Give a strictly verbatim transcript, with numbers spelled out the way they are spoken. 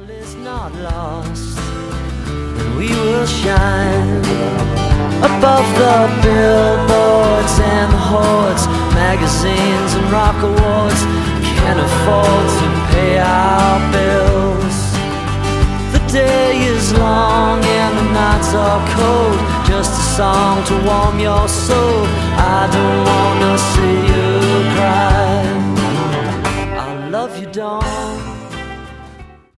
all is not lost, and we will shine above the billboards and the hordes, magazines and rock awards. Can't afford to pay our bills. The day is long and the nights are cold, just a song to warm your soul. I don't wanna see